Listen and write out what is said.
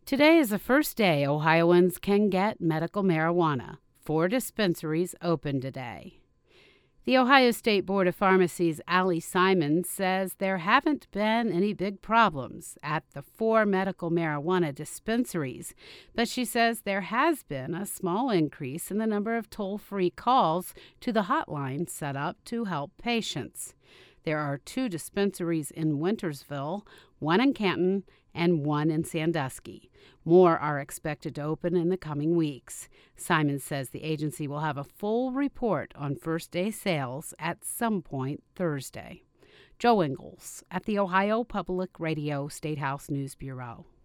Today is the first day Ohioans can get medical marijuana. 4 dispensaries open today. The Ohio State Board of Pharmacy's Allie Simon says there haven't been any big problems at the 4 medical marijuana dispensaries, but she says there has been a small increase in the number of toll-free calls to the hotline set up to help patients. There are 2 dispensaries in Wintersville, 1 in Canton, and 1 in Sandusky. More are expected to open in the coming weeks. Simon says the agency will have a full report on first-day sales at some point Thursday. Joe Ingles at the Ohio Public Radio State House News Bureau.